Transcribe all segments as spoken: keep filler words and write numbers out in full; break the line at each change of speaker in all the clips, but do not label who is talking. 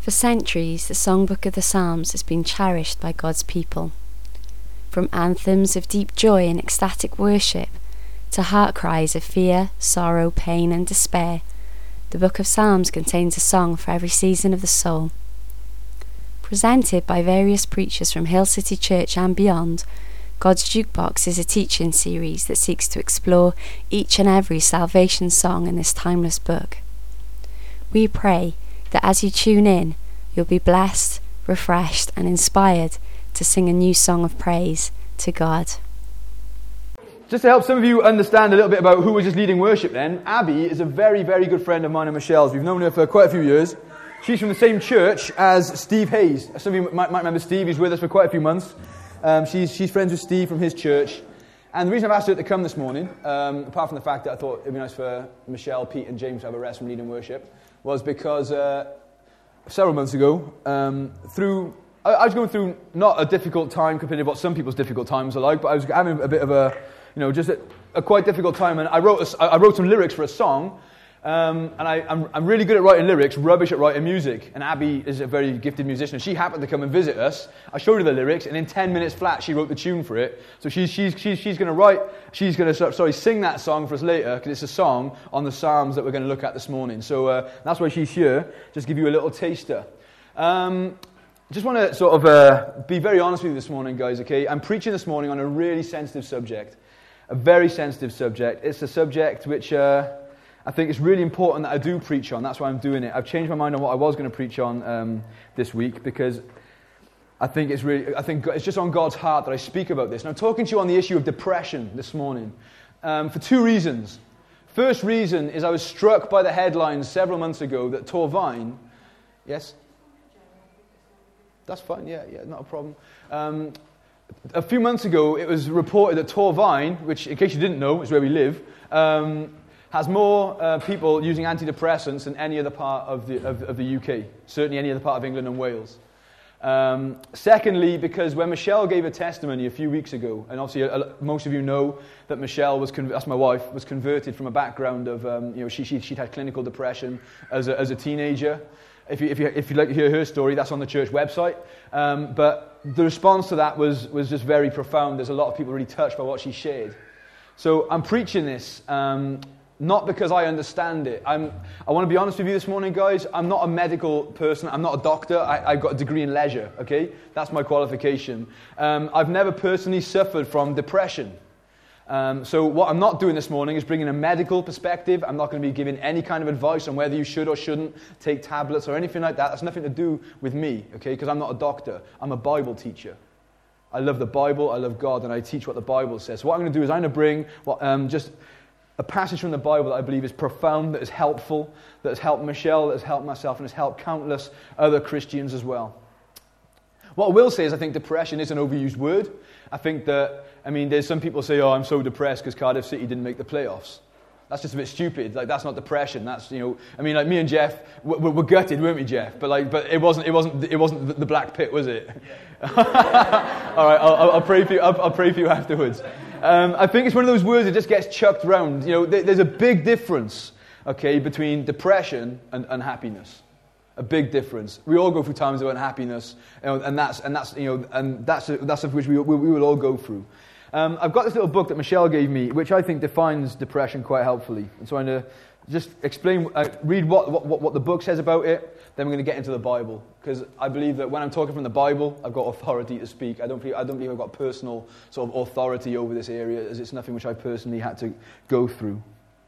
For centuries, the Songbook of the Psalms has been cherished by God's people. From anthems of deep joy and ecstatic worship to heart cries of fear, sorrow, pain and despair, the Book of Psalms contains a song for every season of the soul. Presented by various preachers from Hill City Church and beyond, God's Jukebox is a teaching series that seeks to explore each and every salvation song in this timeless book. We pray that as you tune in, you'll be blessed, refreshed and inspired to sing a new song of praise to God.
Just to help some of you understand a little bit about who was just leading worship then, Abby is a very, very good friend of mine and Michelle's. We've known her for quite a few years. She's from the same church as Steve Hayes. Some of you might, might remember Steve. He's with us for quite a few months. Um, she's, she's friends with Steve from his church. And the reason I've asked her to come this morning, um, apart from the fact that I thought it would be nice for Michelle, Pete and James to have a rest from leading worship, was because uh, several months ago, um, through I, I was going through not a difficult time compared to what some people's difficult times are like, but I was having a bit of a, you know, just a, a quite difficult time. And I wrote a, I wrote some lyrics for a song. Um, and I, I'm, I'm really good at writing lyrics, rubbish at writing music. And Abby is a very gifted musician. She happened to come and visit us. I showed her the lyrics, and in ten minutes flat, she wrote the tune for it. So she's she's she's, she's going to write, she's going to sorry sing that song for us later, because it's a song on the Psalms that we're going to look at this morning. So uh, that's why she's here. Just give you a little taster. Um, just want to sort of uh, be very honest with you this morning, guys. Okay, I'm preaching this morning on a really sensitive subject, a very sensitive subject. It's a subject which. Uh, I think it's really important that I do preach on. That's why I'm doing it. I've changed my mind on what I was going to preach on um, this week because I think it's really, I think it's just on God's heart that I speak about this. And I'm talking to you on the issue of depression this morning um, for two reasons. First reason is I was struck by the headlines several months ago that Torvine, yes? That's fine, yeah, yeah, not a problem. Um, a few months ago, it was reported that Torvine, which, in case you didn't know, is where we live, um, has more uh, people using antidepressants than any other part of the, of, of the U K, certainly any other part of England and Wales. Um, secondly, because when Michelle gave a testimony a few weeks ago, and obviously uh, most of you know that Michelle was, con- that's my wife, was converted from a background of, um, you know, she, she, she'd had clinical depression as a, as a teenager. If, you, if, you, if you'd like to hear her story, that's on the church website. Um, but the response to that was, was just very profound. There's a lot of people really touched by what she shared. So I'm preaching this um, not because I understand it. I'm, I want to be honest with you this morning, guys. I'm not a medical person. I'm not a doctor. I, I've got a degree in leisure, okay? That's my qualification. Um, I've never personally suffered from depression. Um, so what I'm not doing this morning is bringing a medical perspective. I'm not going to be giving any kind of advice on whether you should or shouldn't take tablets or anything like that. That's nothing to do with me, okay? Because I'm not a doctor. I'm a Bible teacher. I love the Bible. I love God, and I teach what the Bible says. So what I'm going to do is I'm going to bring what, um, just... a passage from the Bible that I believe is profound, that is helpful, that has helped Michelle, that has helped myself, and has helped countless other Christians as well. What I will say is I think depression is an overused word. I think that, I mean, there's some people say, oh, I'm so depressed because Cardiff City didn't make the playoffs. That's just a bit stupid. Like, that's not depression. That's, you know, I mean, like me and Jeff, we're, we're gutted, weren't we, Jeff? But like, but it wasn't, it wasn't, it wasn't the black pit, was it? Yeah. All right, I'll, I'll pray for you. I'll, I'll pray for you afterwards. Um, I think it's one of those words that just gets chucked around. You know, there, there's a big difference, okay, between depression and unhappiness. A big difference. We all go through times of unhappiness, you know, and that's and that's you know, and that's that's of which we we, we will all go through. Um, I've got this little book that Michelle gave me, which I think defines depression quite helpfully. And so I'm going to just explain, uh, read what, what what the book says about it. Then we're going to get into the Bible, because I believe that when I'm talking from the Bible, I've got authority to speak. I don't believe, I don't believe I've got personal sort of authority over this area, as it's nothing which I personally had to go through.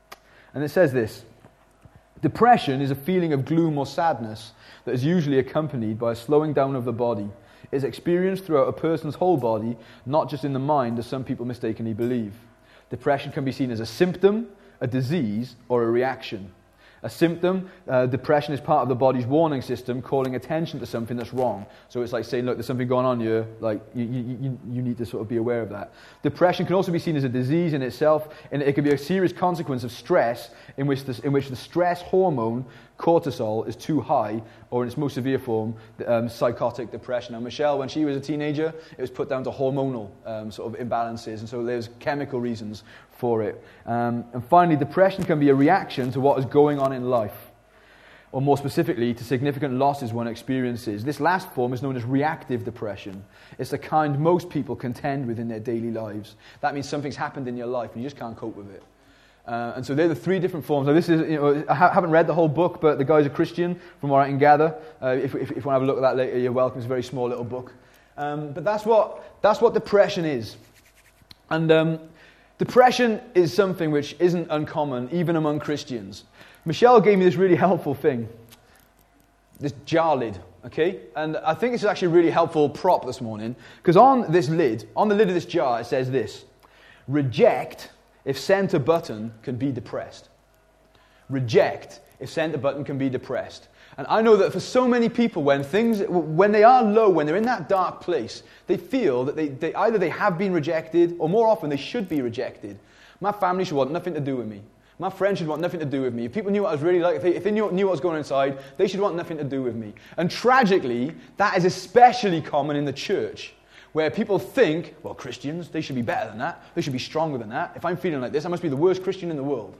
And it says this: depression is a feeling of gloom or sadness that is usually accompanied by a slowing down of the body. It is experienced throughout a person's whole body, not just in the mind, as some people mistakenly believe. Depression can be seen as a symptom, a disease, or a reaction. A symptom, uh, depression is part of the body's warning system, calling attention to something that's wrong. So it's like saying, look, there's something going on here, like, you, you, you need to sort of be aware of that. Depression can also be seen as a disease in itself, and it can be a serious consequence of stress, in which the, in which the stress hormone, cortisol, is too high, or in its most severe form, um, psychotic depression. Now, Michelle, when she was a teenager, it was put down to hormonal um, sort of imbalances, and so there's chemical reasons for it. Um, and finally, depression can be a reaction to what is going on in life. or more specifically, to significant losses one experiences. This last form is known as reactive depression. It's the kind most people contend with in their daily lives. That means something's happened in your life and you just can't cope with it. Uh, and so they're the three different forms. Now, this is, you know, I ha- haven't read the whole book, but the guy's a Christian, from what I can gather. Uh, if, if, if you want to have a look at that later, you're welcome. It's a very small little book. Um, but that's what that's what depression is. And um, depression is something which isn't uncommon, even among Christians. Michelle gave me this really helpful thing, this jar lid, okay? And I think this is actually a really helpful prop this morning, because on this lid, on the lid of this jar, it says this: reject if center button can be depressed. Reject if center button can be depressed. And I know that for so many people, when things, when they are low, when they're in that dark place, they feel that they, they either they have been rejected, or more often they should be rejected. My family should want nothing to do with me. My friends should want nothing to do with me. If people knew what I was really like, if they, if they knew, knew what was going on inside, they should want nothing to do with me. And tragically, that is especially common in the church, where people think, well, Christians, they should be better than that. They should be stronger than that. If I'm feeling like this, I must be the worst Christian in the world.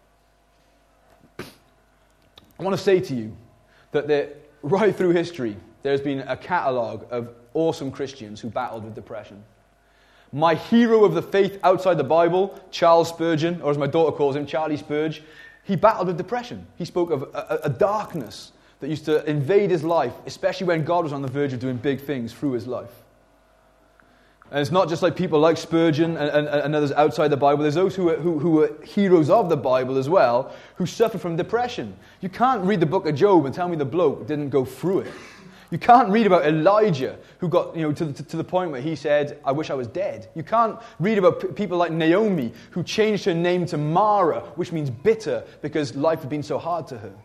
I want to say to you that there, right through history, there's been a catalogue of awesome Christians who battled with depression. My hero of the faith outside the Bible, Charles Spurgeon, or as my daughter calls him, Charlie Spurge, he battled with depression. He spoke of a, a, a darkness that used to invade his life, especially when God was on the verge of doing big things through his life. And it's not just like people like Spurgeon and, and, and others outside the Bible. There's those who are, who, who are heroes of the Bible as well, who suffer from depression. You can't read the book of Job and tell me the bloke didn't go through it. You can't read about Elijah, who got, you know, to the, to the point where he said, I wish I was dead. You can't read about p- people like Naomi, who changed her name to Mara, which means bitter, because life had been so hard to her.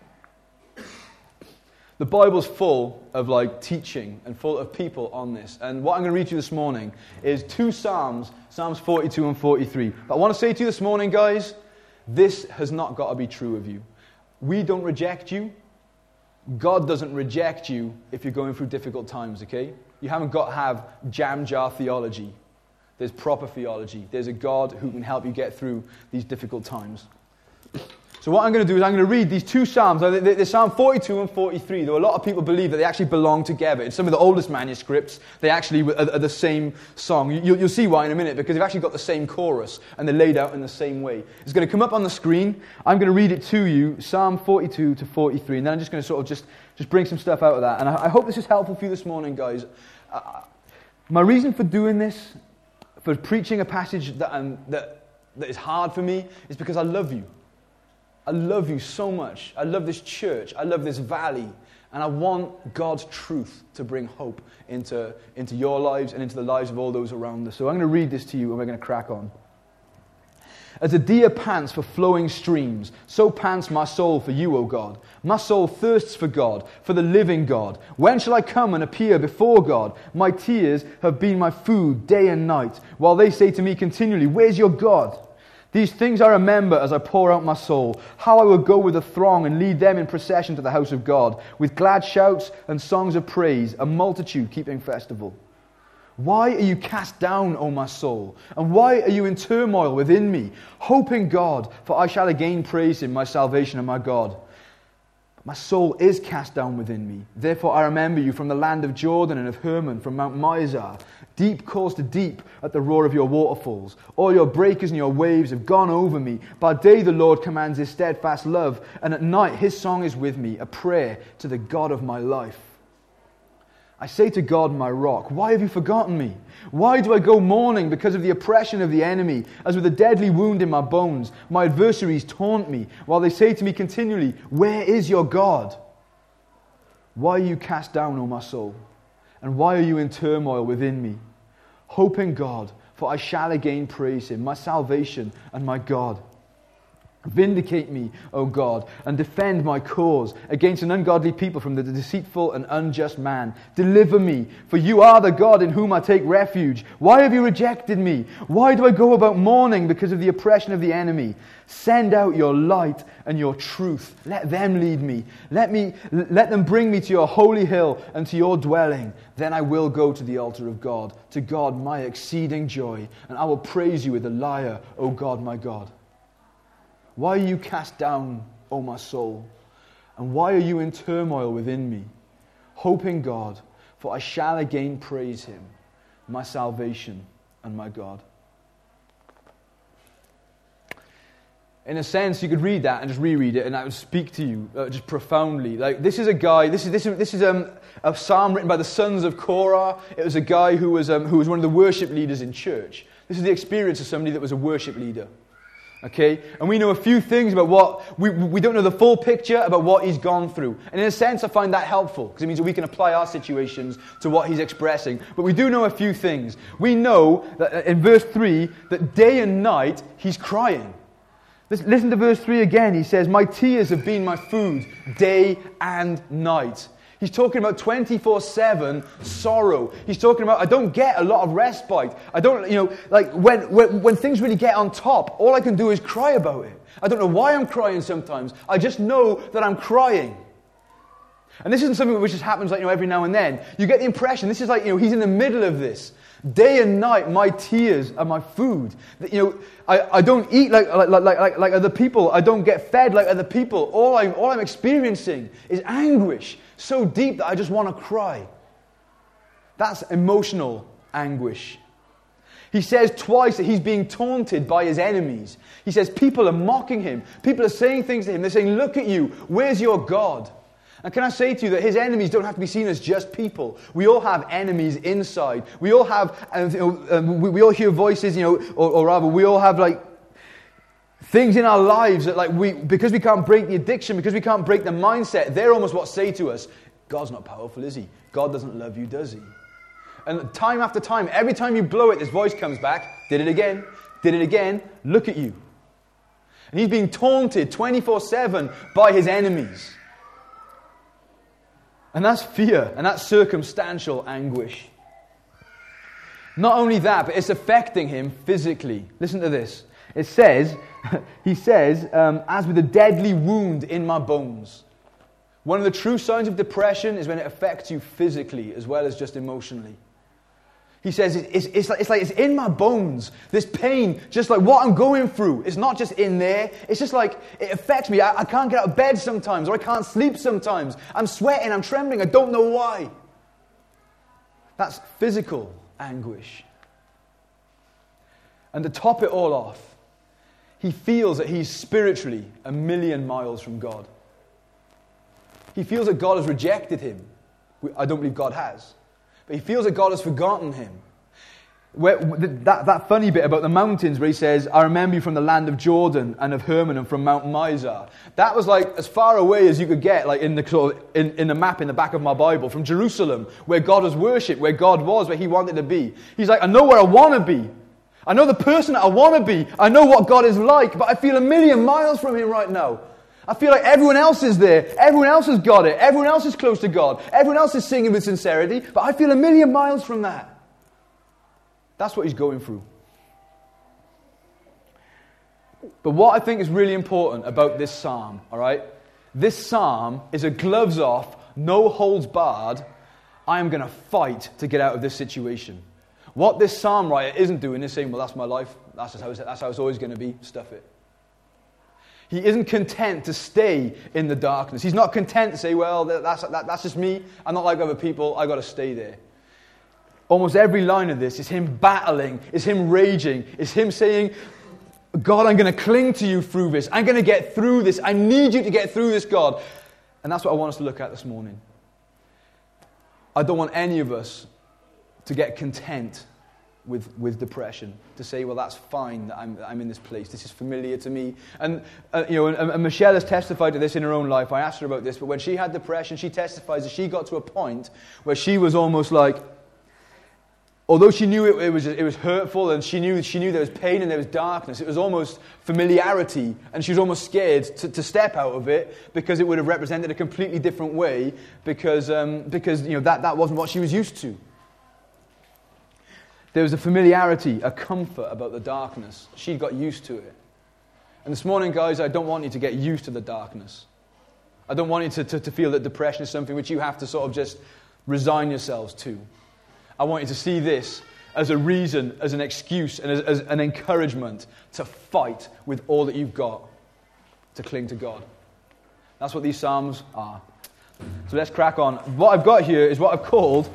The Bible's full of like teaching and full of people on this. And what I'm going to read to you this morning is two Psalms, Psalms forty-two and forty-three. But I want to say to you this morning, guys, this has not got to be true of you. We don't reject you. God doesn't reject you if you're going through difficult times, okay? You haven't got to have jam jar theology. There's proper theology. There's a God who can help you get through these difficult times. So what I'm going to do is I'm going to read these two Psalms. There's Psalm forty-two and forty-three. Though a lot of people believe that they actually belong together. In some of the oldest manuscripts, they actually are, are the same song. You, you'll see why in a minute, because they've actually got the same chorus, and they're laid out in the same way. It's going to come up on the screen. I'm going to read it to you, Psalm forty-two to forty-three, and then I'm just going to sort of just, just bring some stuff out of that. And I, I hope this is helpful for you this morning, guys. Uh, my reason for doing this, for preaching a passage that, um, that, that is hard for me, is because I love you. I love you so much. I love this church. I love this valley. And I want God's truth to bring hope into, into your lives and into the lives of all those around us. So I'm going to read this to you and we're going to crack on. As a deer pants for flowing streams, so pants my soul for you, O God. My soul thirsts for God, for the living God. When shall I come and appear before God? My tears have been my food day and night, while they say to me continually, where's your God? These things I remember as I pour out my soul, how I will go with the throng and lead them in procession to the house of God, with glad shouts and songs of praise, a multitude keeping festival. Why are you cast down, O my soul? And why are you in turmoil within me? Hope in God, for I shall again praise him, my salvation and my God. My soul is cast down within me. Therefore I remember you from the land of Jordan and of Hermon, from Mount Mizar. Deep calls to deep at the roar of your waterfalls. All your breakers and your waves have gone over me. By day the Lord commands his steadfast love, and at night his song is with me, a prayer to the God of my life. I say to God, my rock, why have you forgotten me? Why do I go mourning because of the oppression of the enemy? As with a deadly wound in my bones, my adversaries taunt me, while they say to me continually, where is your God? Why are you cast down, O my soul? And why are you in turmoil within me? Hope in God, for I shall again praise him, my salvation and my God. Vindicate me, O God, and defend my cause against an ungodly people from the deceitful and unjust man. Deliver me, for you are the God in whom I take refuge. Why have you rejected me? Why do I go about mourning because of the oppression of the enemy? Send out your light and your truth. Let them lead me. Let me, let them bring me to your holy hill and to your dwelling. Then I will go to the altar of God, to God my exceeding joy, and I will praise you with a lyre, O God my God. Why are you cast down, O my soul? And why are you in turmoil within me? Hope in God, for I shall again praise him, my salvation and my God. In a sense, you could read that and just reread it, and that would speak to you uh, just profoundly. Like this is a guy. This is this is this is um, a psalm written by the sons of Korah. It was a guy who was um, who was one of the worship leaders in church. This is the experience of somebody that was a worship leader. Okay, and we know a few things about what we we don't know the full picture about what he's gone through. And in a sense, I find that helpful because it means that we can apply our situations to what he's expressing. But we do know a few things. We know that in verse three that day and night he's crying. Listen to verse three again. He says, my tears have been my food day and night. He's talking about twenty-four seven sorrow. He's talking about, I don't get a lot of respite. I don't, you know, like when, when, when things really get on top, all I can do is cry about it. I don't know why I'm crying sometimes. I just know that I'm crying. And this isn't something which just happens like, you know, every now and then. You get the impression, this is like, you know, he's in the middle of this. Day and night, my tears are my food. You know, I, I don't eat like, like, like, like, like other people. I don't get fed like other people. All I'm, all I'm experiencing is anguish so deep that I just want to cry. That's emotional anguish. He says twice that he's being taunted by his enemies. He says people are mocking him. People are saying things to him. They're saying, look at you. Where's your God? And can I say to you that his enemies don't have to be seen as just people. We all have enemies inside. We all have, uh, you know, um, we, we all hear voices, you know, or, or rather, we all have like things in our lives that, like, we because we can't break the addiction, because we can't break the mindset. They're almost what say to us, God's not powerful, is he? God doesn't love you, does he? And time after time, every time you blow it, this voice comes back. Did it again. Did it again. Look at you. And he's being taunted twenty-four seven by his enemies. And that's fear, and that's circumstantial anguish. Not only that, but it's affecting him physically. Listen to this. It says, he says, um, as with a deadly wound in my bones. One of the true signs of depression is when it affects you physically as well as just emotionally. He says, it's, it's, like, it's like it's in my bones. This pain, just like what I'm going through. It's not just in there. It's just like, it affects me. I, I can't get out of bed sometimes, or I can't sleep sometimes. I'm sweating, I'm trembling, I don't know why. That's physical anguish. And to top it all off, he feels that he's spiritually a million miles from God. He feels that God has rejected him. I don't believe God has. But he feels that God has forgotten him. Where, that, that funny bit about the mountains where he says, I remember you from the land of Jordan and of Hermon and from Mount Mizar. That was like as far away as you could get, like in the sort of, in, in the map in the back of my Bible, from Jerusalem, where God was worshipped, where God was, where he wanted to be. He's like, I know where I want to be. I know the person that I want to be. I know what God is like, but I feel a million miles from him right now. I feel like everyone else is there. Everyone else has got it. Everyone else is close to God. Everyone else is singing with sincerity. But I feel a million miles from that. That's what he's going through. But what I think is really important about this psalm, all right? This psalm is a gloves off, no holds barred, I am going to fight to get out of this situation. What this psalm writer isn't doing is saying, well, that's my life. That's just how it's, that's how it's always going to be. Stuff it. He isn't content to stay in the darkness. He's not content to say, well, that's, that, that's just me. I'm not like other people. I've got to stay there. Almost every line of this is him battling, is him raging, is him saying, God, I'm going to cling to you through this. I'm going to get through this. I need you to get through this, God. And that's what I want us to look at this morning. I don't want any of us to get content with with depression, to say, well, that's fine that I'm, I'm in this place. This is familiar to me. And, uh, you know, and, and Michelle has testified to this in her own life. I asked her about this, but when she had depression, she testifies that she got to a point where she was almost like, although she knew it, it was it was hurtful, and she knew she knew there was pain and there was darkness, it was almost familiarity, and she was almost scared to, to step out of it because it would have represented a completely different way, because um, because you know that, that wasn't what she was used to. There was a familiarity, a comfort about the darkness. She'd got used to it. And this morning, guys, I don't want you to get used to the darkness. I don't want you to, to, to feel that depression is something which you have to sort of just resign yourselves to. I want you to see this as a reason, as an excuse, and as, as an encouragement to fight with all that you've got to cling to God. That's what these Psalms are. So let's crack on. What I've got here is what I've called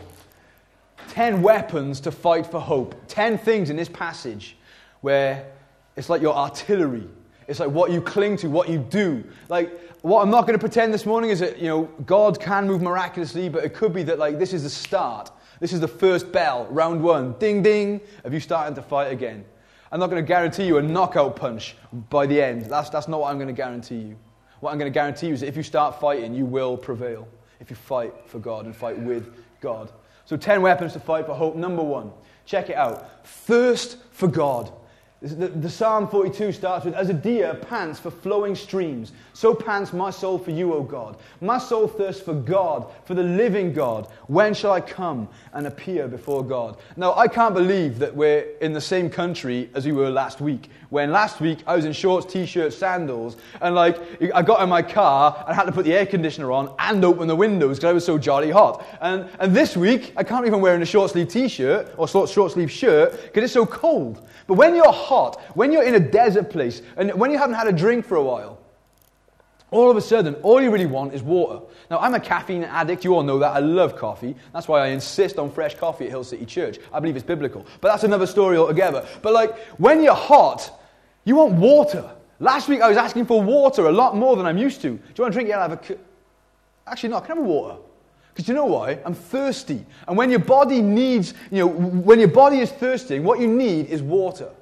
ten weapons to fight for hope. Ten things in this passage where it's like your artillery. It's like what you cling to, what you do. Like, what I'm not going to pretend this morning is that, you know, God can move miraculously, but it could be that, like, this is the start. This is the first bell, round one. Ding, ding, of you starting to fight again. I'm not going to guarantee you a knockout punch by the end. That's, that's not what I'm going to guarantee you. What I'm going to guarantee you is that if you start fighting, you will prevail. If you fight for God and fight with God. So ten weapons to fight for hope. Number one, check it out. Thirst for God. The, the Psalm forty-two starts with, as a deer pants for flowing streams, so pants my soul for you, O God. My soul thirsts for God, for the living God. When shall I come and appear before God? Now, I can't believe that we're in the same country as we were last week. When last week I was in shorts, t-shirts, sandals, and like I got in my car and had to put the air conditioner on and open the windows because I was so jolly hot. And and this week I can't even wear a short sleeve t-shirt or short short sleeve shirt because it's so cold. But when you're hot, when you're in a desert place, and when you haven't had a drink for a while, all of a sudden, all you really want is water. Now, I'm a caffeine addict. You all know that. I love coffee. That's why I insist on fresh coffee at Hill City Church. I believe it's biblical. But that's another story altogether. But like, when you're hot, you want water. Last week, I was asking for water a lot more than I'm used to. Do you want a drink? Yeah, I'll have a... Cu- Actually, no, can I have water? Because you know why? I'm thirsty. And when your body needs, you know, when your body is thirsting, what you need is water.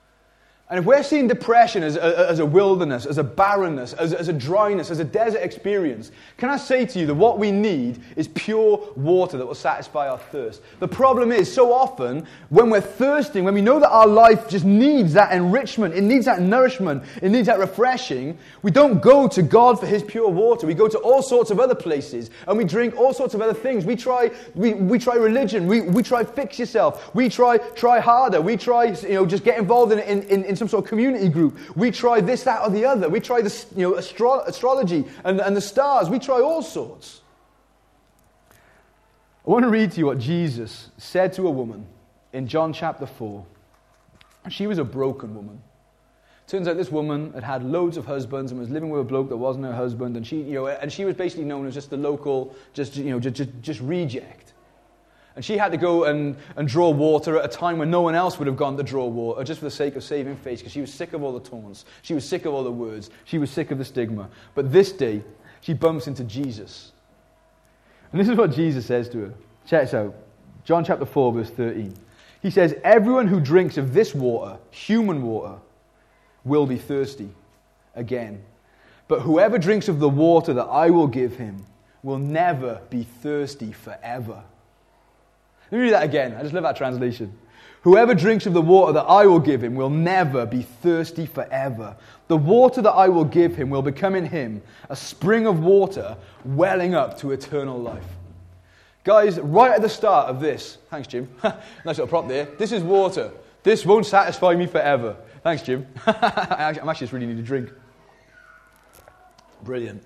And if we're seeing depression as a, as a wilderness, as a barrenness, as, as a dryness, as a desert experience, can I say to you that what we need is pure water that will satisfy our thirst? The problem is, so often, when we're thirsting, when we know that our life just needs that enrichment, it needs that nourishment, it needs that refreshing, we don't go to God for His pure water. We go to all sorts of other places, and we drink all sorts of other things. We try, we, we try religion. We, we try fix yourself. We try try harder. We try, you know, just get involved in in, in, in some sort of community group. We try this, that, or the other. We try the, you know, astro- astrology and, and the stars. We try all sorts. I want to read to you what Jesus said to a woman in John chapter four. She was a broken woman. Turns out this woman had had loads of husbands and was living with a bloke that wasn't her husband, and she, you know, and she was basically known as just the local, just you know, just just, just reject. And she had to go and, and draw water at a time when no one else would have gone to draw water, just for the sake of saving face, because she was sick of all the taunts. She was sick of all the words. She was sick of the stigma. But this day, she bumps into Jesus. And this is what Jesus says to her. Check this out. John chapter four, verse thirteen. He says, everyone who drinks of this water, human water, will be thirsty again. But whoever drinks of the water that I will give him will never be thirsty forever. Let me read that again. I just love that translation. Whoever drinks of the water that I will give him will never be thirsty forever. The water that I will give him will become in him a spring of water welling up to eternal life. Guys, right at the start of this, thanks Jim, nice little prop there, this is water. This won't satisfy me forever. Thanks Jim. I'm actually just really need a drink. Brilliant.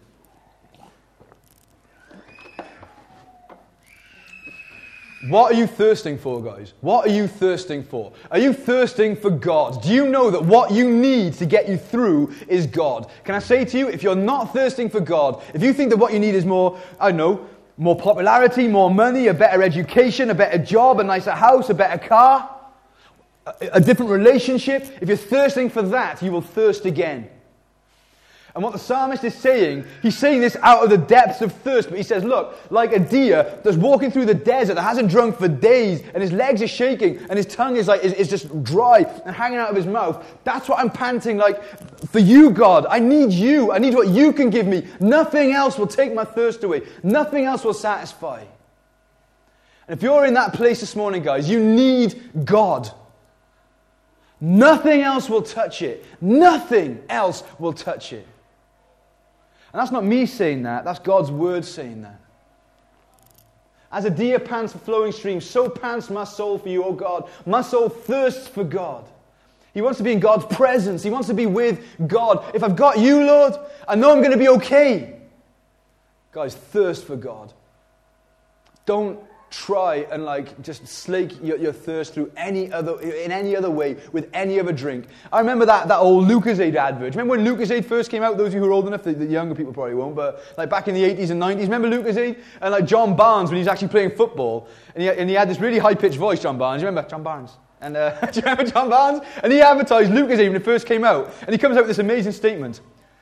What are you thirsting for, guys? What are you thirsting for? Are you thirsting for God? Do you know that what you need to get you through is God? Can I say to you, if you're not thirsting for God, if you think that what you need is more, I don't know, more popularity, more money, a better education, a better job, a nicer house, a better car, a, a different relationship, if you're thirsting for that, you will thirst again. And what the psalmist is saying, he's saying this out of the depths of thirst, but he says, look, like a deer that's walking through the desert that hasn't drunk for days, and his legs are shaking, and his tongue is like is, is just dry and hanging out of his mouth. That's what I'm panting like for you, God. I need you. I need what you can give me. Nothing else will take my thirst away. Nothing else will satisfy. And if you're in that place this morning, guys, you need God. Nothing else will touch it. Nothing else will touch it. And that's not me saying that, that's God's word saying that. As a deer pants for flowing streams, so pants my soul for you, O God. My soul thirsts for God. He wants to be in God's presence. He wants to be with God. If I've got you, Lord, I know I'm going to be okay. Guys, thirst for God. Don't try and like just slake your, your thirst through any other, in any other way, with any other drink. I remember that, that old Lucozade advert. Remember when Lucozade first came out? Those of you who are old enough, the, the younger people probably won't, but like back in the eighties and nineties, remember Lucozade? And like John Barnes, when he was actually playing football, and he, and he had this really high-pitched voice, John Barnes. You remember John Barnes? And uh, do you remember John Barnes? And he advertised Lucozade when it first came out, and he comes out with this amazing statement.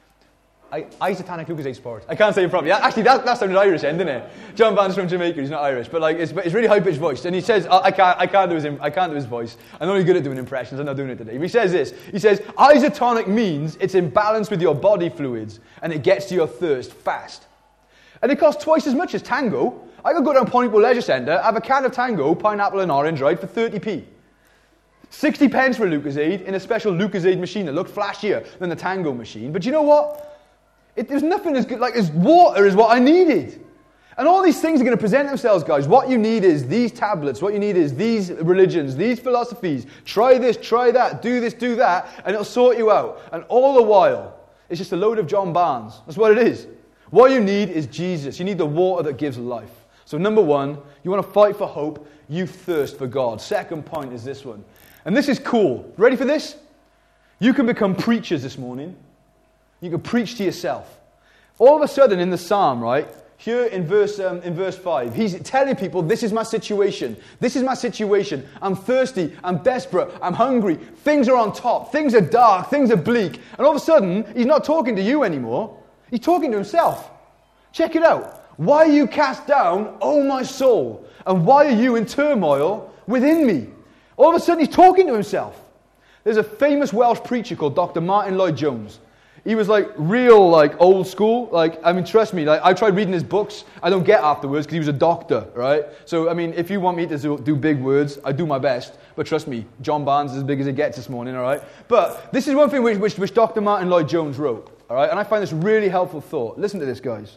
I, isotonic Lucozade Sport. I can't say it properly. Actually, that, that sounded Irish then, didn't it? John Barnes from Jamaica. He's not Irish, but like it's, it's really high pitched voice. And he says, I, I can't, I can't do his, I can't do his voice. I'm only good at doing impressions. I'm not doing it today. But he says this. He says, isotonic means it's in balance with your body fluids, and it gets to your thirst fast. And it costs twice as much as Tango. I could go down Pontypool Leisure Centre, have a can of Tango, pineapple and orange, right, for thirty p. sixty pence for a Lucozade in a special Lucozade machine that looked flashier than the Tango machine. But you know what? It, there's nothing as good, like, as water is what I needed. And all these things are going to present themselves, guys. What you need is these tablets. What you need is these religions, these philosophies. Try this, try that, do this, do that, and it'll sort you out. And all the while, it's just a load of John Barnes. That's what it is. What you need is Jesus. You need the water that gives life. So number one, you want to fight for hope. You thirst for God. Second point is this one. And this is cool. Ready for this? You can become preachers this morning. You can preach to yourself. All of a sudden in the psalm, right, here in verse um, in verse five, he's telling people, this is my situation. This is my situation. I'm thirsty. I'm desperate. I'm hungry. Things are on top. Things are dark. Things are bleak. And all of a sudden, he's not talking to you anymore. He's talking to himself. Check it out. Why are you cast down, O my soul? And why are you in turmoil within me? All of a sudden, he's talking to himself. There's a famous Welsh preacher called Doctor Martin Lloyd-Jones. He was like real, like old school. Like, I mean, trust me, like I tried reading his books. I don't get afterwards because he was a doctor, right? So, I mean, if you want me to do, do big words, I do my best. But trust me, John Barnes is as big as it gets this morning, all right? But this is one thing which, which, which Doctor Martin Lloyd-Jones wrote, all right? And I find this really helpful thought. Listen to this, guys.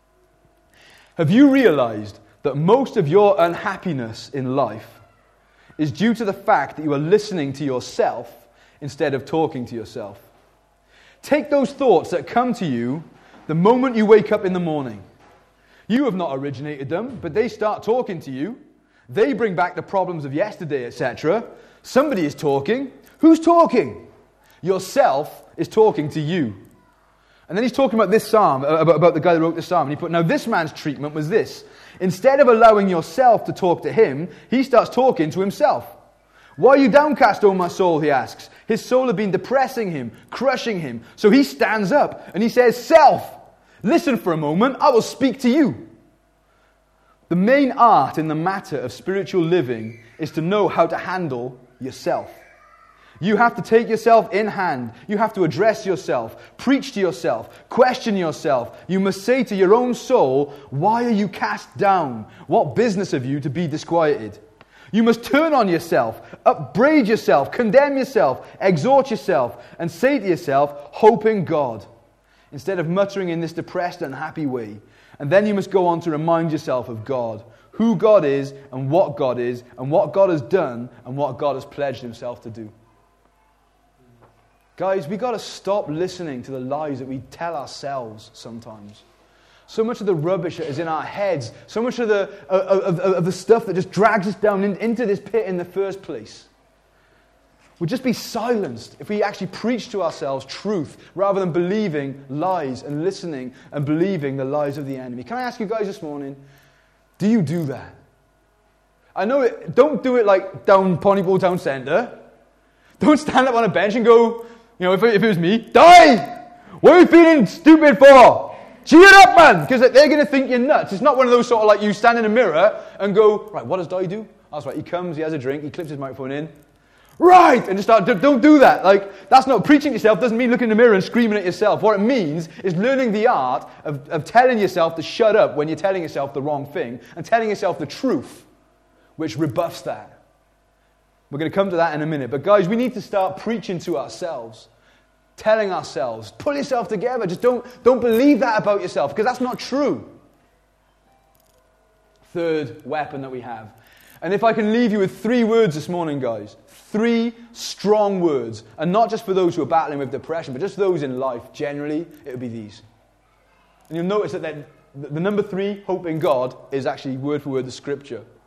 Have you realized that most of your unhappiness in life is due to the fact that you are listening to yourself instead of talking to yourself? Take those thoughts that come to you the moment you wake up in the morning. You have not originated them, but they start talking to you. They bring back the problems of yesterday, et cetera. Somebody is talking. Who's talking? Yourself is talking to you. And then he's talking about this psalm, about, about the guy that wrote this psalm. And he put, now this man's treatment was this. Instead of allowing yourself to talk to him, he starts talking to himself. Why are you downcast, O my soul, he asks. His soul had been depressing him, crushing him. So he stands up and he says, self, listen for a moment, I will speak to you. The main art in the matter of spiritual living is to know how to handle yourself. You have to take yourself in hand. You have to address yourself, preach to yourself, question yourself. You must say to your own soul, why are you cast down? What business have you to be disquieted? You must turn on yourself, upbraid yourself, condemn yourself, exhort yourself, and say to yourself, hope in God, instead of muttering in this depressed and unhappy way. And then you must go on to remind yourself of God, who God is, and what God is, and what God has done, and what God has pledged himself to do. Guys, we've got to stop listening to the lies that we tell ourselves sometimes. So much of the rubbish that is in our heads, so much of the, of, of, of the stuff that just drags us down in, into this pit in the first place would just be silenced if we actually preach to ourselves truth rather than believing lies and listening and believing the lies of the enemy. Can I ask you guys this morning, do you do that? I know it, don't do it like down Pontypool Town Centre. Don't stand up on a bench and go, you know, if it, if it was me, die! What are you feeling stupid for? Cheer up, man! Because they're going to think you're nuts. It's not one of those sort of like you stand in a mirror and go, right, what does Di do? That's right, he comes, he has a drink, he clips his microphone in. Right! And just start, don't do that. Like, that's not, preaching to yourself doesn't mean looking in the mirror and screaming at yourself. What it means is learning the art of, of telling yourself to shut up when you're telling yourself the wrong thing and telling yourself the truth, which rebuffs that. We're going to come to that in a minute. But guys, we need to start preaching to ourselves. Telling ourselves, pull yourself together. Just don't, don't believe that about yourself, because that's not true. Third weapon that we have. And if I can leave you with three words this morning, guys. Three strong words. And not just for those who are battling with depression, but just those in life generally, it would be these. And you'll notice that the, the number three, hope in God, is actually word for word the scripture.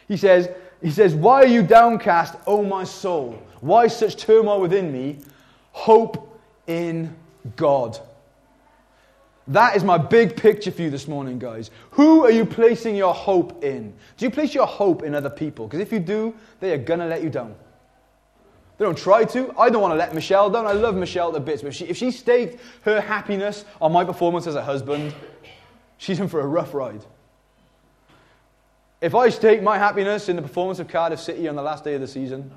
He says, he says, why are you downcast, O my soul? Why such turmoil within me? Hope in God. That is my big picture for you this morning, guys. Who are you placing your hope in? Do you place your hope in other people? Because if you do, they are going to let you down. They don't try to. I don't want to let Michelle down. I love Michelle to bits. But if she, if she staked her happiness on my performance as a husband, she's in for a rough ride. If I stake my happiness in the performance of Cardiff City on the last day of the season,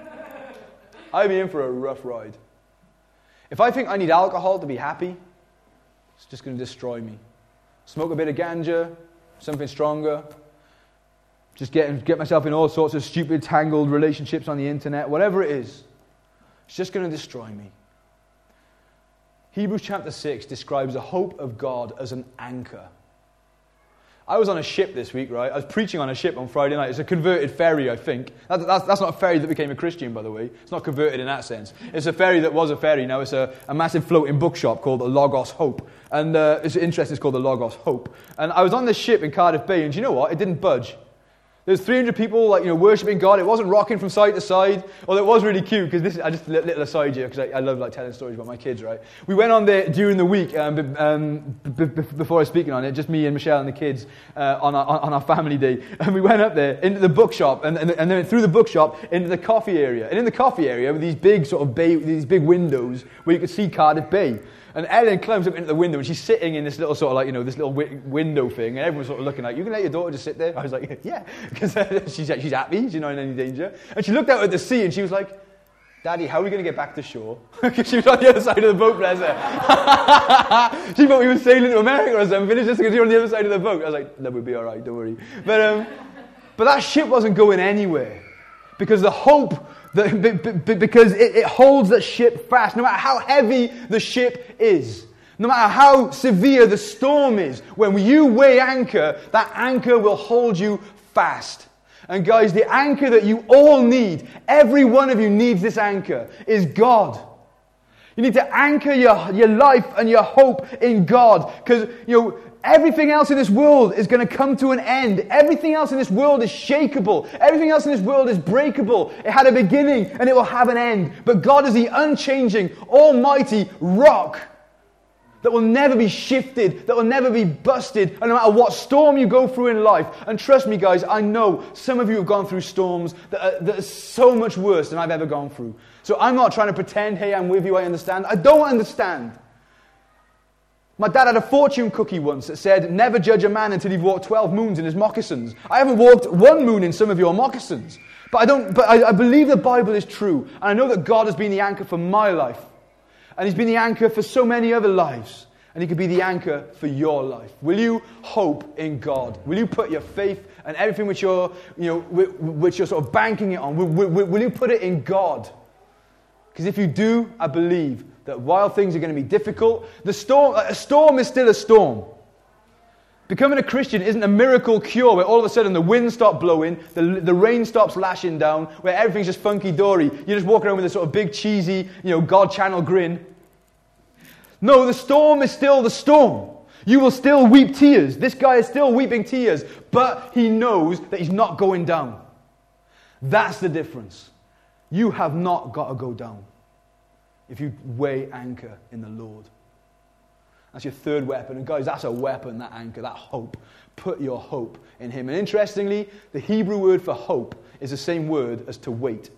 I'd be in for a rough ride. If I think I need alcohol to be happy, it's just going to destroy me. Smoke a bit of ganja, something stronger. Just get, get myself in all sorts of stupid, tangled relationships on the internet. Whatever it is, it's just going to destroy me. Hebrews chapter six describes the hope of God as an anchor. I was on a ship this week, right? I was preaching on a ship on Friday night. It's a converted ferry, I think. That, that's, that's not a ferry that became a Christian, by the way. It's not converted in that sense. It's a ferry that was a ferry. Now it's a, a massive floating bookshop called the Logos Hope. And uh, it's interesting, it's called the Logos Hope. And I was on this ship in Cardiff Bay, and do you know what? It didn't budge. There's three hundred people, like, you know, worshipping God. It wasn't rocking from side to side. Although it was really cute, because this, I just, a little aside here, because I, I love, like, telling stories about my kids, right? We went on there during the week, um, b- um, b- b- before I was speaking on it, just me and Michelle and the kids, uh, on, our, on our family day. And we went up there into the bookshop, and, and, and then through the bookshop into the coffee area. And in the coffee area were these big sort of bay, these big windows where you could see Cardiff Bay. And Ellen climbs up into the window, and she's sitting in this little sort of like, you know, this little wi- window thing, and everyone's sort of looking like, you can let your daughter just sit there? I was like, yeah, because she's, she's happy, she's not in any danger. And she looked out at the sea, and she was like, Daddy, how are we going to get back to shore? Because she was on the other side of the boat, bless her. She thought we were sailing to America or something, it's just because you're on the other side of the boat. I was like, that would be all right, don't worry. But, um, but that ship wasn't going anywhere, because the hope... That, because it, it holds the ship fast, no matter how heavy the ship is, no matter how severe the storm is. When you weigh anchor, that anchor will hold you fast. And guys, the anchor that you all need, every one of you needs this anchor, is God. You need to anchor your, your life and your hope in God, because, you know, everything else in this world is going to come to an end. Everything else in this world is shakeable. Everything else in this world is breakable. It had a beginning and it will have an end. But God is the unchanging, almighty rock that will never be shifted, that will never be busted, and no matter what storm you go through in life. And trust me, guys, I know some of you have gone through storms that are, that are so much worse than I've ever gone through. So I'm not trying to pretend, hey, I'm with you, I understand. I don't understand. My dad had a fortune cookie once that said, never judge a man until you've walked twelve moons in his moccasins. I haven't walked one moon in some of your moccasins. But I don't. But I, I believe the Bible is true. And I know that God has been the anchor for my life. And He's been the anchor for so many other lives. And He could be the anchor for your life. Will you hope in God? Will you put your faith and everything which you're, you know, which you're sort of banking it on, will, will, will you put it in God? Because if you do, I believe that while things are going to be difficult, the storm, a storm is still a storm. Becoming a Christian isn't a miracle cure where all of a sudden the wind stops blowing, the, the rain stops lashing down, where everything's just funky-dory. You're just walking around with a sort of big, cheesy, you know, God channel grin. No, the storm is still the storm. You will still weep tears. This guy is still weeping tears, but he knows that he's not going down. That's the difference. You have not got to go down if you weigh anchor in the Lord. That's your third weapon. And guys, that's a weapon, that anchor, that hope. Put your hope in Him. And interestingly, the Hebrew word for hope is the same word as to wait.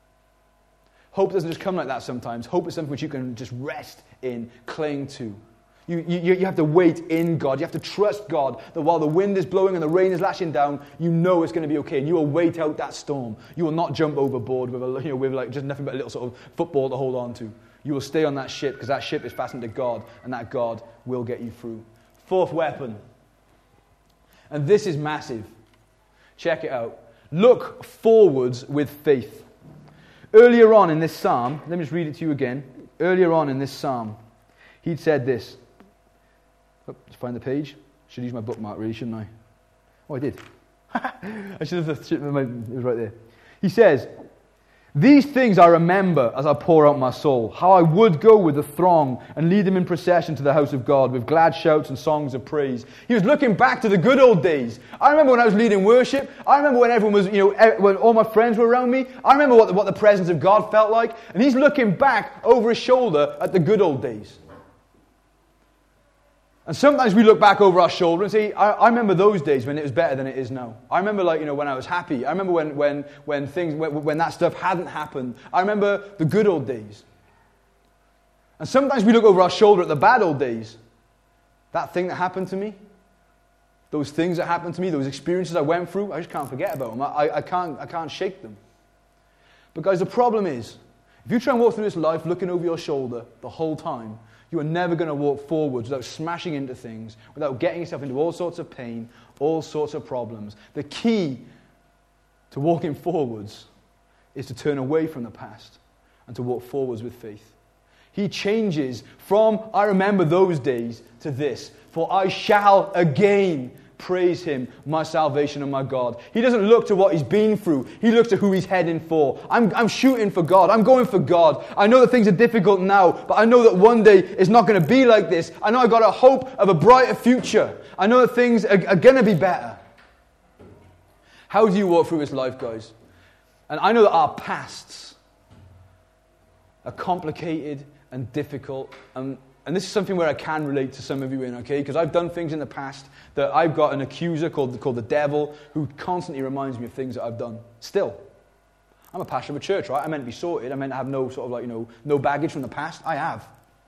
Hope doesn't just come like that sometimes. Hope is something which you can just rest in, cling to. You, you, you have to wait in God. You have to trust God that while the wind is blowing and the rain is lashing down, you know it's going to be okay. And you will wait out that storm. You will not jump overboard with, a, you know, with like just nothing but a little sort of football to hold on to. You will stay on that ship because that ship is fastened to God, and that God will get you through. Fourth weapon. And this is massive. Check it out. Look forwards with faith. Earlier on in this psalm, let me just read it to you again. Earlier on in this psalm, he'd said this. Oh, let's find the page. Should use my bookmark really, shouldn't I? Oh, I did. I should have, it was right there. He says, These things I remember as I pour out my soul, how I would go with the throng and lead them in procession to the house of God with glad shouts and songs of praise. He was looking back to the good old days. I remember when I was leading worship. I remember when everyone was, you know, when all my friends were around me. I remember what the, what the presence of God felt like. And he's looking back over his shoulder at the good old days. And sometimes we look back over our shoulder and say, I, I remember those days when it was better than it is now. I remember, like, you know, when I was happy. I remember when when when things when, when that stuff hadn't happened. I remember the good old days. And sometimes we look over our shoulder at the bad old days. That thing that happened to me, those things that happened to me, those experiences I went through, I just can't forget about them. I, I can't I can't shake them. But guys, the problem is, if you try and walk through this life looking over your shoulder the whole time, you are never going to walk forwards without smashing into things, without getting yourself into all sorts of pain, all sorts of problems. The key to walking forwards is to turn away from the past and to walk forwards with faith. He changes from, I remember those days, to this, for I shall again praise him, my salvation and my God. He doesn't look to what he's been through. He looks to who he's heading for. I'm, I'm shooting for God. I'm going for God. I know that things are difficult now, but I know that one day it's not going to be like this. I know I've got a hope of a brighter future. I know that things are, are going to be better. How do you walk through this life, guys? And I know that our pasts are complicated and difficult, and And this is something where I can relate to some of you in, okay? Because I've done things in the past that I've got an accuser called, called the devil who constantly reminds me of things that I've done. Still. I'm a pastor of a church, right? I'm meant to be sorted. I'm meant to have no sort of like, you know, no baggage from the past. I have.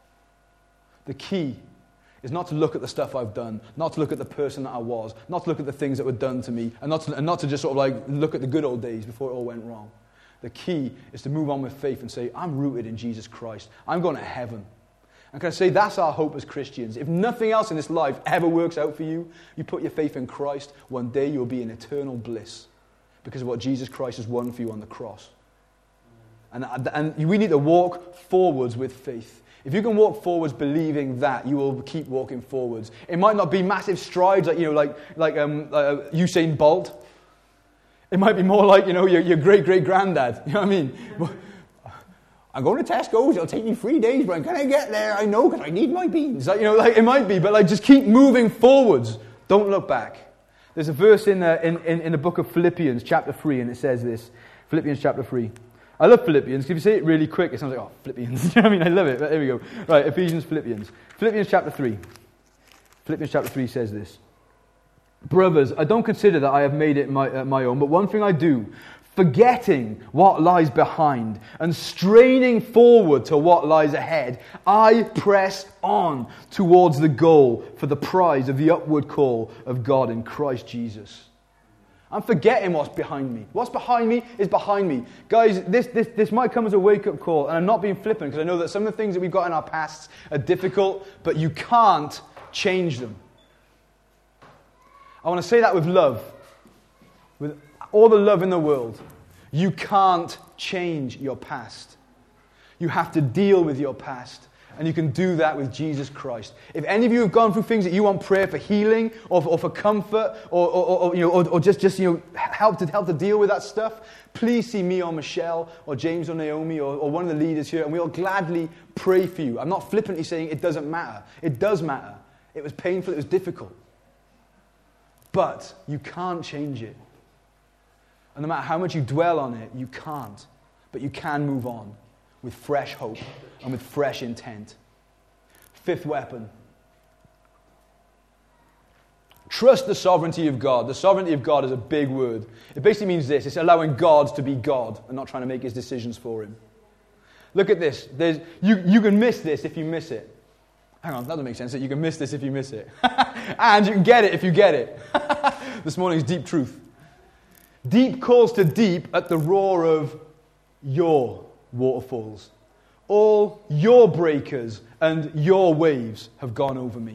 The key is not to look at the stuff I've done, not to look at the person that I was, not to look at the things that were done to me, and not to, and not to just sort of like look at the good old days before it all went wrong. The key is to move on with faith and say, I'm rooted in Jesus Christ. I'm going to heaven. And can I say, that's our hope as Christians. If nothing else in this life ever works out for you, you put your faith in Christ, one day you'll be in eternal bliss because of what Jesus Christ has won for you on the cross. And, and we need to walk forwards with faith. If you can walk forwards believing that, you will keep walking forwards. It might not be massive strides like, you know, like, like um, uh, Usain Bolt. It might be more like, you know, your, your great-great-granddad. You know what I mean? I'm going to Tesco's. It'll take me three days, but can I get there? I know, because I need my beans. Like, you know, like it might be, but like just keep moving forwards. Don't look back. There's a verse in the in, in, in the book of Philippians, chapter three, and it says this. Philippians chapter three. I love Philippians. If you say it really quick, it sounds like, oh, Philippians. You know what I mean? I love it. But there we go. Right, Ephesians, Philippians. Philippians chapter three. Philippians chapter three says this. Brothers, I don't consider that I have made it my, uh, my own, but one thing I do, forgetting what lies behind and straining forward to what lies ahead, I press on towards the goal for the prize of the upward call of God in Christ Jesus. I'm forgetting what's behind me. What's behind me is behind me. Guys, this, this, this might come as a wake-up call, and I'm not being flippant because I know that some of the things that we've got in our pasts are difficult, but you can't change them. I want to say that with love. With all the love in the world. You can't change your past. You have to deal with your past. And you can do that with Jesus Christ. If any of you have gone through things that you want prayer for healing or, or for comfort or, or, or, you know, or, or just, just you know, help to help to deal with that stuff, please see me or Michelle or James or Naomi or, or one of the leaders here, and we'll gladly pray for you. I'm not flippantly saying it doesn't matter. It does matter. It was painful. It was difficult. But you can't change it. And no matter how much you dwell on it, you can't. But you can move on with fresh hope and with fresh intent. Fifth weapon. Trust the sovereignty of God. The sovereignty of God is a big word. It basically means this. It's allowing God to be God and not trying to make his decisions for him. Look at this. There's, you, you can miss this if you miss it. Hang on, that doesn't make sense. You can miss this if you miss it. And you can get it if you get it. This morning's deep truth. Deep calls to deep at the roar of your waterfalls. All your breakers and your waves have gone over me.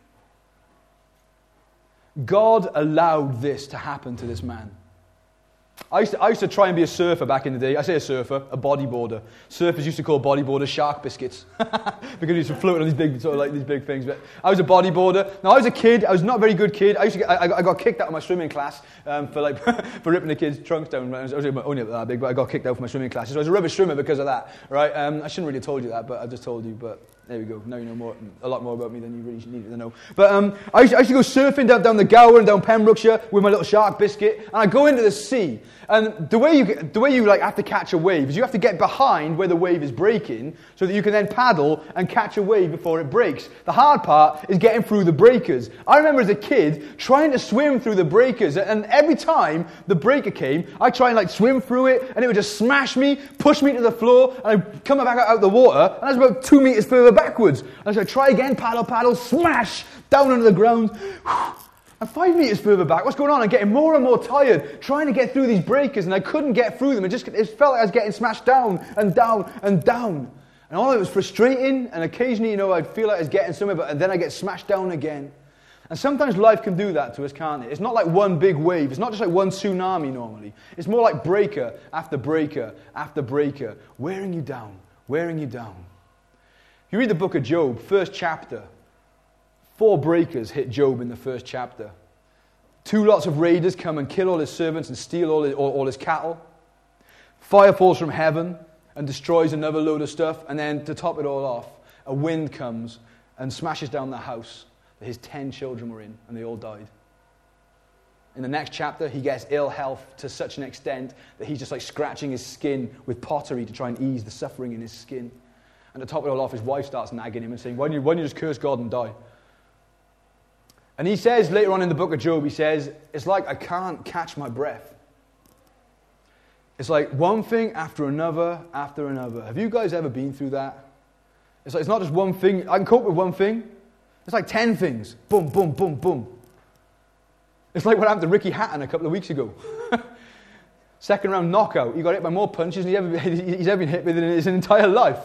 God allowed this to happen to this man. I used, to, I used to try and be a surfer back in the day. I say a surfer, a bodyboarder. Surfers used to call bodyboarders shark biscuits because they used to float on these big, sort of like these big things. But I was a bodyboarder. Now I was a kid. I was not a very good kid. I used to get, I, I got kicked out of my swimming class um, for like for ripping the kids' trunks down. I was only that big, but I got kicked out from my swimming classes. So I was a rubbish swimmer because of that. Right? Um, I shouldn't really have told you that, but I just told you. But there we go. Now you know more, a lot more about me than you really needed to know. But um, I, used to, I used to go surfing down, down the Gower and down Pembrokeshire with my little shark biscuit, and I go into the sea. And the way you the way you like have to catch a wave is you have to get behind where the wave is breaking, so that you can then paddle and catch a wave before it breaks. The hard part is getting through the breakers. I remember as a kid trying to swim through the breakers, and every time the breaker came, I try and like swim through it, and it would just smash me, push me to the floor, and I'd come back out, out the water, and I was about two meters further backwards. And so I'd try again, paddle, paddle, smash, down onto the ground. And five meters further back, what's going on? I'm getting more and more tired, trying to get through these breakers, and I couldn't get through them. It just it felt like I was getting smashed down and down and down. And all of it was frustrating, and occasionally, you know, I'd feel like I was getting somewhere, but and then I get smashed down again. And sometimes life can do that to us, can't it? It's not like one big wave. It's not just like one tsunami normally. It's more like breaker after breaker after breaker, wearing you down, wearing you down. If you read the book of Job, first chapter, four breakers hit Job in the first chapter. Two lots of raiders come and kill all his servants and steal all his, all, all his cattle. Fire falls from heaven and destroys another load of stuff. And then to top it all off, a wind comes and smashes down the house that his ten children were in, and they all died. In the next chapter, he gets ill health to such an extent that he's just like scratching his skin with pottery to try and ease the suffering in his skin. And to top it all off, his wife starts nagging him and saying, why don't you, why don't you just curse God and die? And he says later on in the book of Job, he says, it's like I can't catch my breath. It's like one thing after another after another. Have you guys ever been through that? It's like it's not just one thing. I can cope with one thing. It's like ten things. Boom, boom, boom, boom. It's like what happened to Ricky Hatton a couple of weeks ago. Second round knockout. He got hit by more punches than he ever, he's ever been hit with in his entire life.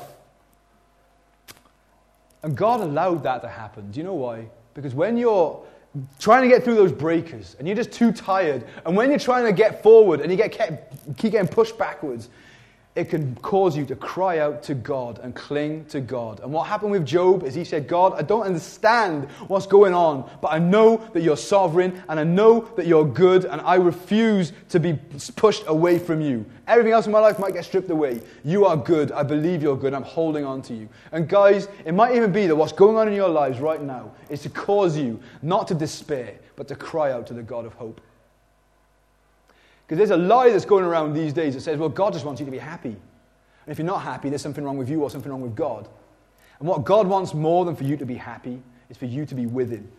And God allowed that to happen. Do you know why? Because when you're trying to get through those breakers and you're just too tired, and when you're trying to get forward and you get kept, keep getting pushed backwards, it can cause you to cry out to God and cling to God. And what happened with Job is he said, God, I don't understand what's going on, but I know that you're sovereign, and I know that you're good, and I refuse to be pushed away from you. Everything else in my life might get stripped away. You are good. I believe you're good. I'm holding on to you. And guys, it might even be that what's going on in your lives right now is to cause you not to despair, but to cry out to the God of hope. Because there's a lie that's going around these days that says, well, God just wants you to be happy. And if you're not happy, there's something wrong with you or something wrong with God. And what God wants more than for you to be happy is for you to be with Him.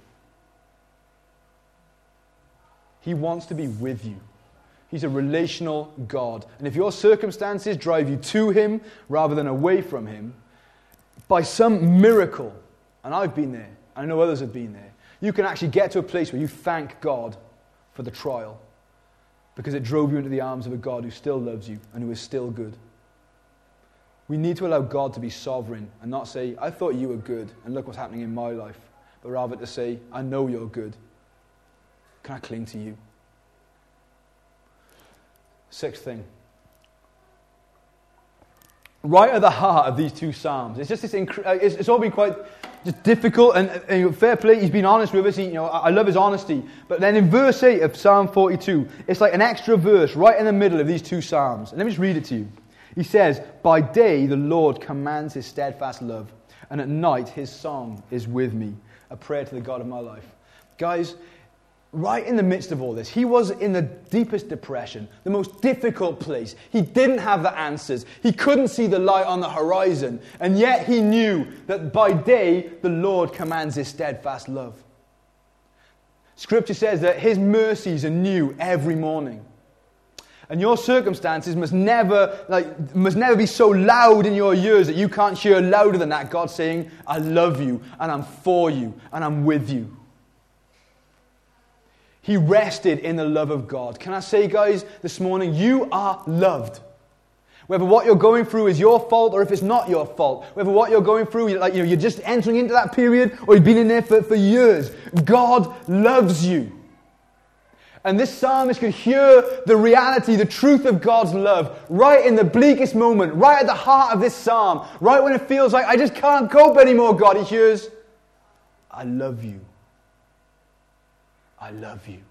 He wants to be with you. He's a relational God. And if your circumstances drive you to Him rather than away from Him, by some miracle, and I've been there, I know others have been there, you can actually get to a place where you thank God for the trial, because it drove you into the arms of a God who still loves you and who is still good. We need to allow God to be sovereign and not say, I thought you were good and look what's happening in my life, but rather to say, I know you're good. Can I cling to you? Sixth thing. Right at the heart of these two Psalms, it's just this, inc- it's, it's all been quite just difficult, and, and fair play, he's been honest with us. He, you know, I, I love his honesty. But then in verse eight of Psalm forty-two, it's like an extra verse right in the middle of these two Psalms. And let me just read it to you. He says, by day the Lord commands His steadfast love, and at night His song is with me, a prayer to the God of my life. Guys, right in the midst of all this, he was in the deepest depression, the most difficult place. He didn't have the answers. He couldn't see the light on the horizon. And yet he knew that by day, the Lord commands His steadfast love. Scripture says that His mercies are new every morning. And your circumstances must never, like, must never be so loud in your ears that you can't hear louder than that God saying, I love you, and I'm for you, and I'm with you. He rested in the love of God. Can I say, guys, this morning, you are loved. Whether what you're going through is your fault or if it's not your fault. Whether what you're going through, you're, like, you know, you're just entering into that period or you've been in there for, for years. God loves you. And this psalmist could hear the reality, the truth of God's love right in the bleakest moment, right at the heart of this psalm, right when it feels like I just can't cope anymore, God. He hears, I love you. I love you.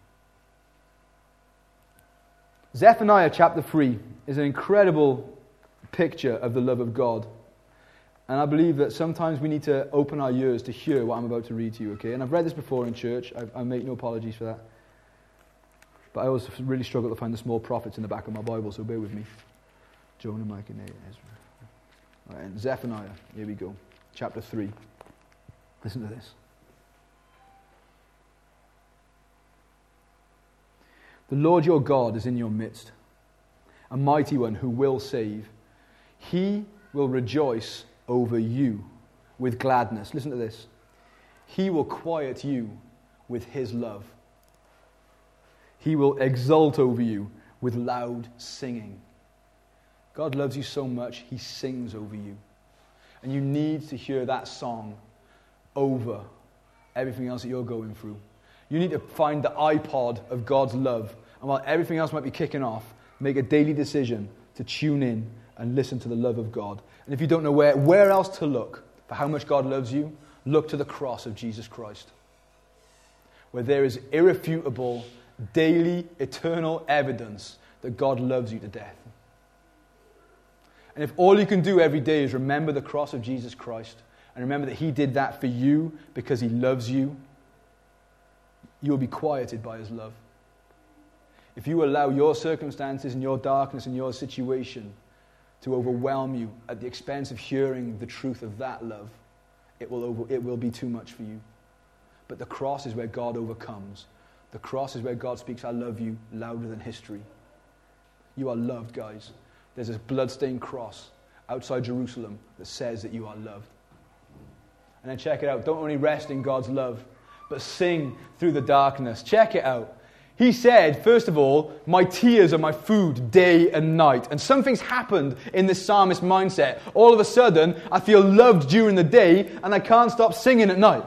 Zephaniah chapter three is an incredible picture of the love of God. And I believe that sometimes we need to open our ears to hear what I'm about to read to you, okay? And I've read this before in church. I, I make no apologies for that. But I always really struggle to find the small prophets in the back of my Bible, so bear with me. Jonah, Micah, Nahum, Ezra. All right, and Zephaniah, here we go. Chapter three. Listen to this. The Lord your God is in your midst, a mighty one who will save. He will rejoice over you with gladness. Listen to this. He will quiet you with his love. He will exult over you with loud singing. God loves you so much, he sings over you. And you need to hear that song over everything else that you're going through. You need to find the iPod of God's love. And while everything else might be kicking off, make a daily decision to tune in and listen to the love of God. And if you don't know where, where else to look for how much God loves you, look to the cross of Jesus Christ, where there is irrefutable, daily, eternal evidence that God loves you to death. And if all you can do every day is remember the cross of Jesus Christ and remember that he did that for you because he loves you, you will be quieted by his love. If you allow your circumstances and your darkness and your situation to overwhelm you at the expense of hearing the truth of that love, it will over, it will be too much for you. But the cross is where God overcomes. The cross is where God speaks, I love you, louder than history. You are loved, guys. There's this bloodstained cross outside Jerusalem that says that you are loved. And then check it out. Don't only rest in God's love, but sing through the darkness. Check it out. He said, first of all, my tears are my food day and night. And something's happened in this psalmist mindset. All of a sudden, I feel loved during the day and I can't stop singing at night.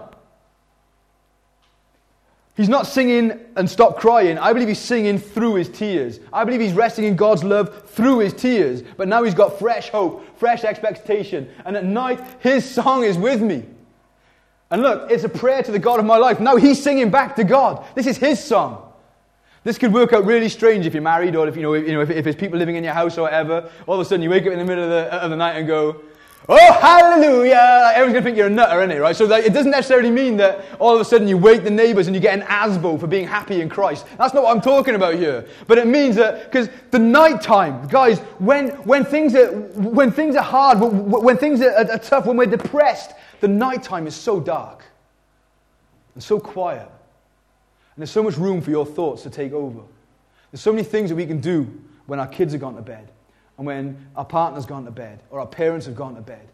He's not singing and stop crying. I believe he's singing through his tears. I believe he's resting in God's love through his tears. But now he's got fresh hope, fresh expectation. And at night, his song is with me. And look, it's a prayer to the God of my life. Now he's singing back to God. This is his song. This could work out really strange if you're married, or if you know, if, you know, if, if there's people living in your house or whatever. All of a sudden you wake up in the middle of the, of the night and go, oh, hallelujah! Like, everyone's going to think you're a nutter, isn't it? Right? So like, it doesn't necessarily mean that all of a sudden you wake the neighbours and you get an asbo for being happy in Christ. That's not what I'm talking about here. But it means that, because the night time, guys, when when things are when things are hard, when, when things are, are tough, when we're depressed, the night time is so dark and so quiet. And there's so much room for your thoughts to take over. There's so many things that we can do when our kids have gone to bed, and when our partner's gone to bed, or our parents have gone to bed.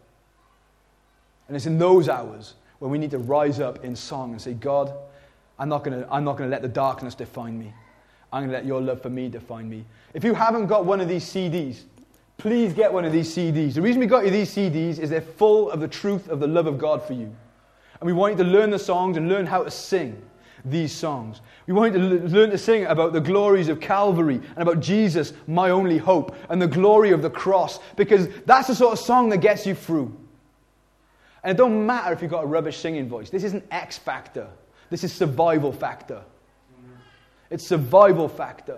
And it's in those hours when we need to rise up in song and say, God, I'm not going to I'm not going to let the darkness define me. I'm going to let your love for me define me. If you haven't got one of these C Ds, please get one of these C Ds. The reason we got you these C Ds is they're full of the truth of the love of God for you. And we want you to learn the songs and learn how to sing these songs. We want you to learn to sing about the glories of Calvary and about Jesus, my only hope, and the glory of the cross, because that's the sort of song that gets you through. And it don't matter if you've got a rubbish singing voice. This isn't X factor. This is survival factor. It's survival factor.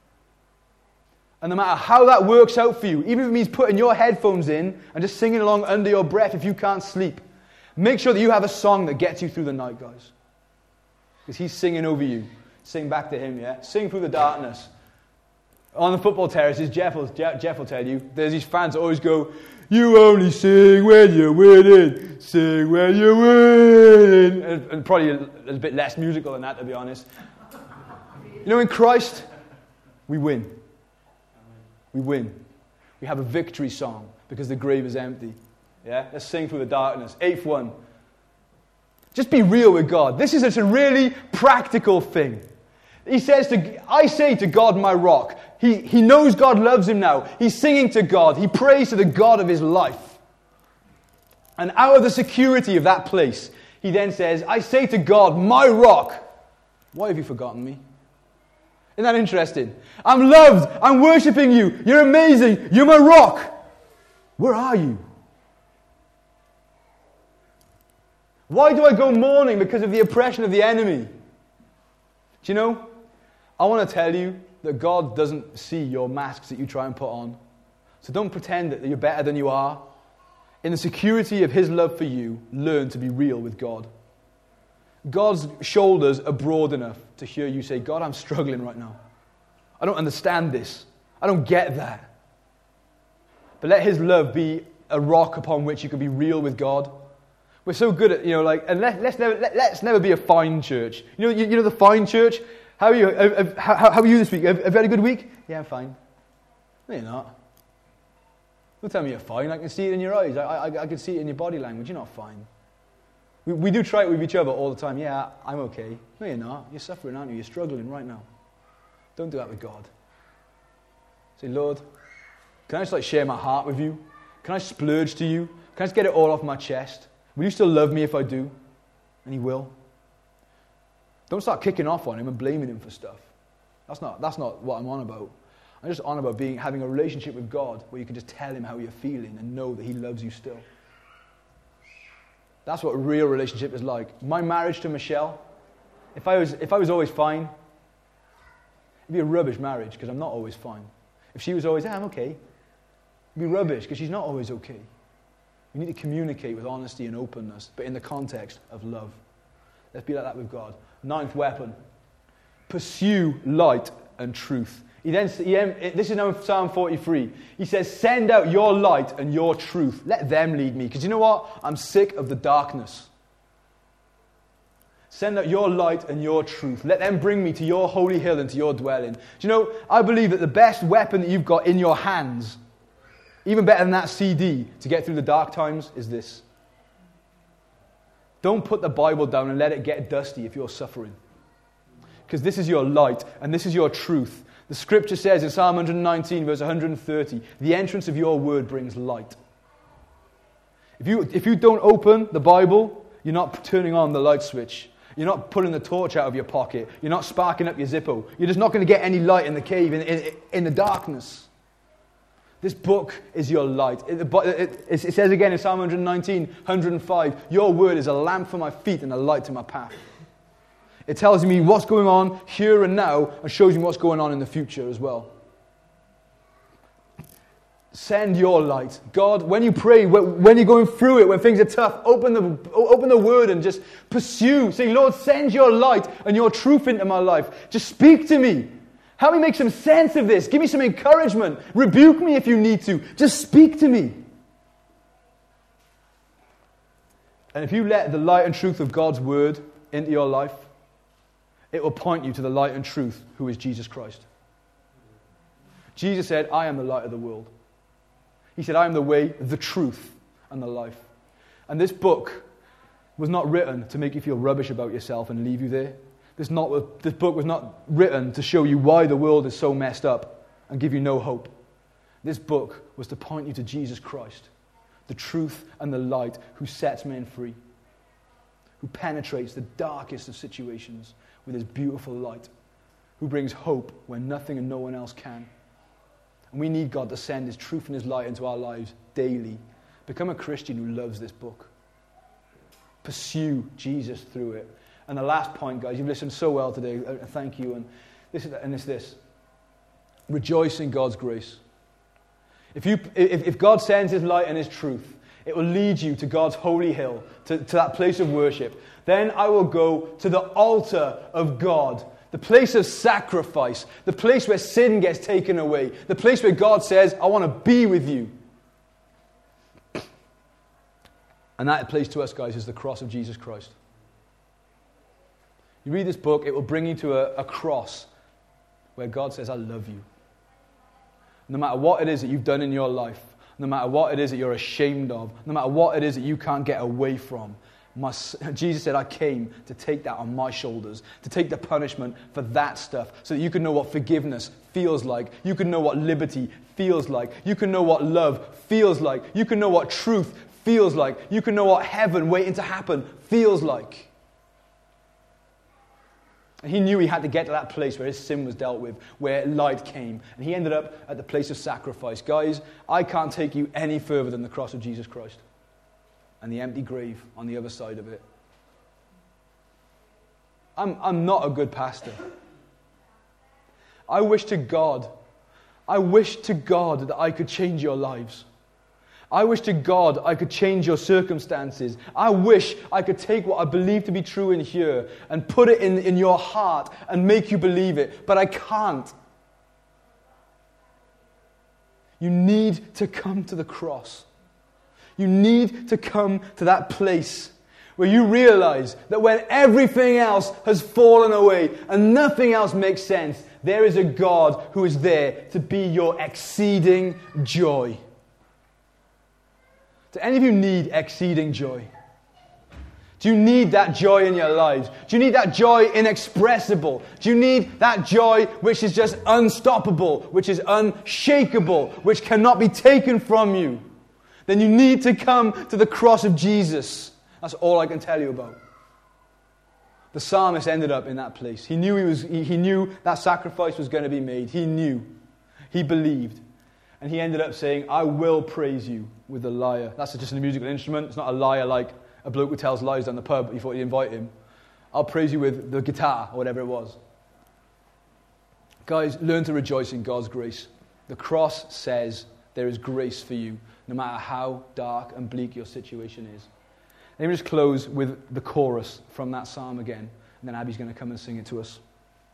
And no matter how that works out for you, even if it means putting your headphones in and just singing along under your breath if you can't sleep, make sure that you have a song that gets you through the night, guys. Because he's singing over you. Sing back to him, yeah? Sing through the darkness. On the football terraces, Jeff will, Jeff, Jeff will tell you, there's these fans that always go, you only sing when you're winning. Sing when you're winning. And, and probably a, a bit less musical than that, to be honest. You know, in Christ, we win. We win. We have a victory song because the grave is empty. Yeah? Let's sing through the darkness. Eighth one. Just be real with God. This is a really practical thing. He says, to, I say to God, my rock. He, he knows God loves him now. He's singing to God. He prays to the God of his life. And out of the security of that place, he then says, I say to God, my rock. Why have you forgotten me? Isn't that interesting? I'm loved. I'm worshipping you. You're amazing. You're my rock. Where are you? Why do I go mourning? Because of the oppression of the enemy. Do you know? I want to tell you that God doesn't see your masks that you try and put on. So don't pretend that you're better than you are. In the security of His love for you, learn to be real with God. God's shoulders are broad enough to hear you say, God, I'm struggling right now. I don't understand this. I don't get that. But let His love be a rock upon which you can be real with God. We're so good at, you know, like, and let, let's never let, let's never be a fine church. You know, you, you know the fine church. How are you? Have, how, how are you this week? Have, have you had a good week? Yeah, I'm fine. No, you're not. Don't tell me you're fine. I can see it in your eyes. I, I, I can see it in your body language. You're not fine. We, we do try it with each other all the time. Yeah, I'm okay. No, you're not. You're suffering, aren't you? You're struggling right now. Don't do that with God. Say, Lord, can I just like share my heart with you? Can I splurge to you? Can I just get it all off my chest? Will you still love me if I do? And He will. Don't start kicking off on Him and blaming Him for stuff. That's not, that's not what I'm on about. I'm just on about being, having a relationship with God where you can just tell Him how you're feeling and know that He loves you still. That's what a real relationship is like. My marriage to Michelle, if I was, if I was always fine, it'd be a rubbish marriage because I'm not always fine. If she was always, yeah, I'm okay, it'd be rubbish because she's not always okay. We need to communicate with honesty and openness, but in the context of love. Let's be like that with God. Ninth weapon. Pursue light and truth. He then, he then, this is now in Psalm forty-three. He says, send out your light and your truth. Let them lead me. Because you know what? I'm sick of the darkness. Send out your light and your truth. Let them bring me to your holy hill and to your dwelling. Do you know, I believe that the best weapon that you've got in your hands, even better than that C D to get through the dark times, is this. Don't put the Bible down and let it get dusty if you're suffering. Because this is your light and this is your truth. The scripture says in Psalm one nineteen, verse one thirty, the entrance of your word brings light. If you, if you don't open the Bible, you're not turning on the light switch. You're not pulling the torch out of your pocket. You're not sparking up your Zippo. You're just not going to get any light in the cave, in, in, in the darkness. This book is your light. It, it, it, it says again in Psalm one nineteen, one oh five, your word is a lamp for my feet and a light to my path. It tells me what's going on here and now and shows me what's going on in the future as well. Send your light. God, when you pray, when you're going through it, when things are tough, open the, open the word and just pursue. Say, Lord, send your light and your truth into my life. Just speak to me. Help me make some sense of this. Give me some encouragement. Rebuke me if you need to. Just speak to me. And if you let the light and truth of God's word into your life, it will point you to the light and truth, who is Jesus Christ. Jesus said, I am the light of the world. He said, I am the way, the truth, and the life. And this book was not written to make you feel rubbish about yourself and leave you there. This, not, this book was not written to show you why the world is so messed up and give you no hope. This book was to point you to Jesus Christ, the truth and the light, who sets men free, who penetrates the darkest of situations with His beautiful light, who brings hope when nothing and no one else can. And we need God to send His truth and His light into our lives daily. Become a Christian who loves this book. Pursue Jesus through it. And the last point, guys, you've listened so well today. Thank you. And this is and it's this. Rejoice in God's grace. If you if, if God sends His light and His truth, it will lead you to God's holy hill, to, to that place of worship. Then I will go to the altar of God, the place of sacrifice, the place where sin gets taken away, the place where God says, I want to be with you. And that place to us, guys, is the cross of Jesus Christ. You read this book, it will bring you to a, a cross where God says, I love you. No matter what it is that you've done in your life, no matter what it is that you're ashamed of, no matter what it is that you can't get away from, my, Jesus said, I came to take that on my shoulders, to take the punishment for that stuff, so that you can know what forgiveness feels like. You can know what liberty feels like. You can know what love feels like. You can know what truth feels like. You can know what heaven waiting to happen feels like. And he knew he had to get to that place where his sin was dealt with, where light came. And he ended up at the place of sacrifice. Guys, I can't take you any further than the cross of Jesus Christ and the empty grave on the other side of it. I'm, I'm not a good pastor. I wish to God, I wish to God that I could change your lives. I wish to God I could change your circumstances. I wish I could take what I believe to be true in here and put it in, in your heart and make you believe it. But I can't. You need to come to the cross. You need to come to that place where you realize that when everything else has fallen away and nothing else makes sense, there is a God who is there to be your exceeding joy. Do any of you need exceeding joy? Do you need that joy in your lives? Do you need that joy inexpressible? Do you need that joy which is just unstoppable, which is unshakable, which cannot be taken from you? Then you need to come to the cross of Jesus. That's all I can tell you about. The psalmist ended up in that place. He knew he was. He, he knew that sacrifice was going to be made. He knew. He believed. And he ended up saying, I will praise you with the lyre. That's just a musical instrument. It's not a lyre like a bloke who tells lies down the pub. You thought you'd invite him. I'll praise you with the guitar or whatever it was. Guys, learn to rejoice in God's grace. The cross says there is grace for you, no matter how dark and bleak your situation is. Let me just close with the chorus from that psalm again, and then Abby's going to come and sing it to us.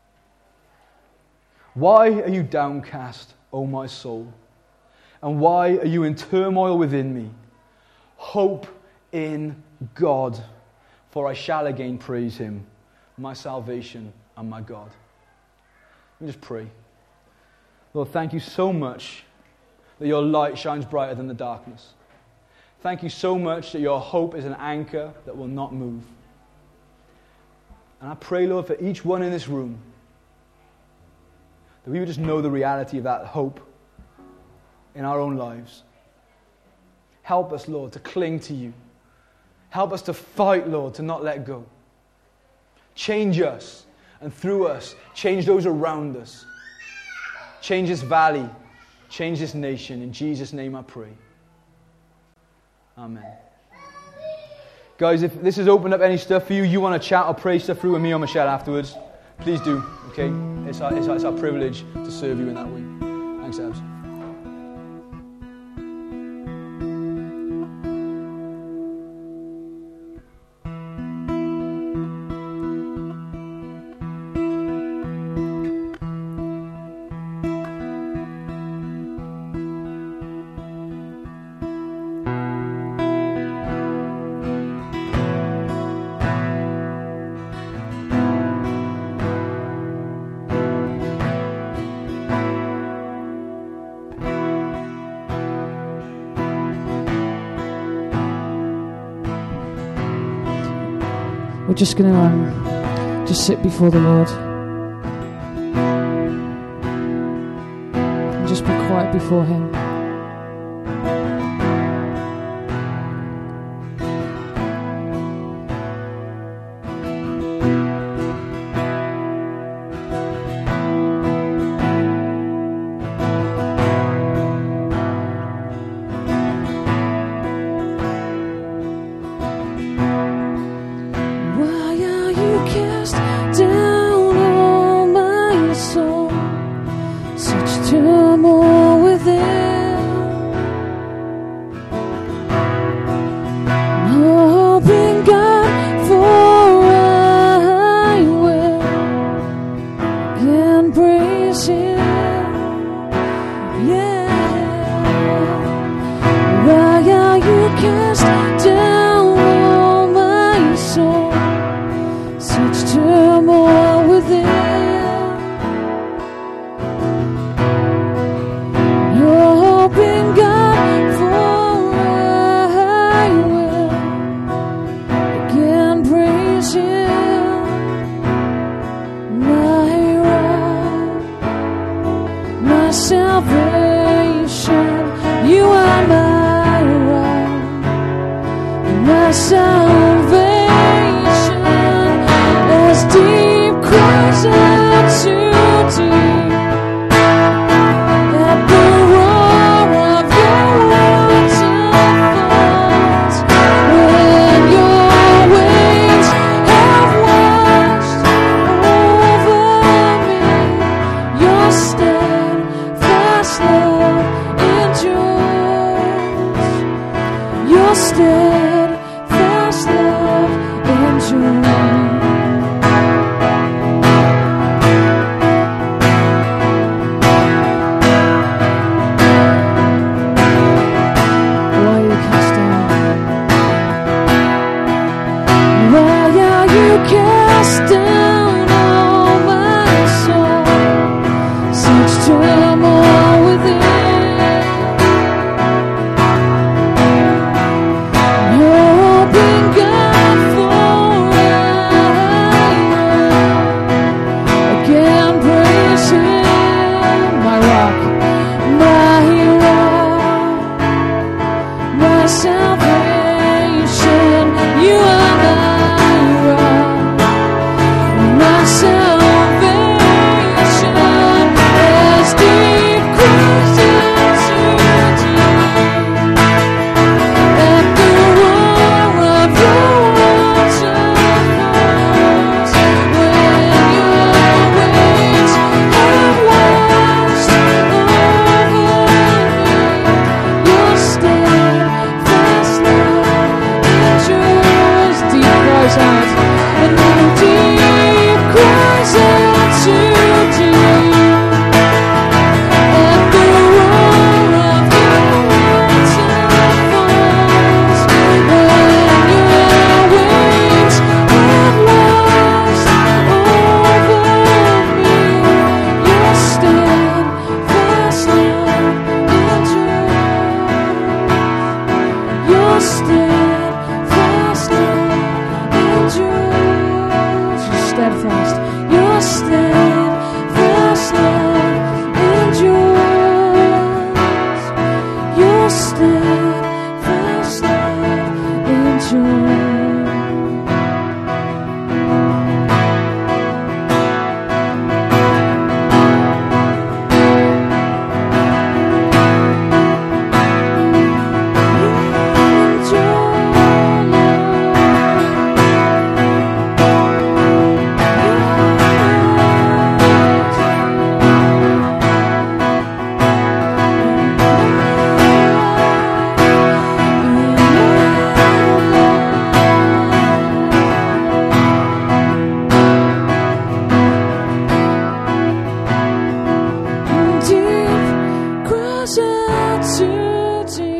Why are you downcast, O my soul? And why are you in turmoil within me? Hope in God, for I shall again praise him, my salvation and my God. Let me just pray. Lord, thank you so much that your light shines brighter than the darkness. Thank you so much that your hope is an anchor that will not move. And I pray, Lord, for each one in this room, that we would just know the reality of that hope in our own lives. Help us, Lord, to cling to you. Help us to fight, Lord, to not let go. Change us, and through us, change those around us. Change this valley. Change this nation. In Jesus' name I pray. Amen. Guys, if this has opened up any stuff for you, you want to chat or pray stuff through with me or Michelle afterwards, please do. Okay? It's our, it's our, it's our privilege to serve you in that way. Thanks, Abs.
We're just going to um, just sit before the Lord and just be quiet before him.
Salvation as deep cry.
steadfast love endures. Your steadfast love endures. Cast down all my soul, such turmoil within. You're open God forever. Again praise Him, my rock, my hero, my salvation. You are my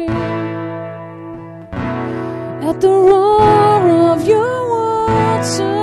at the roar of your words.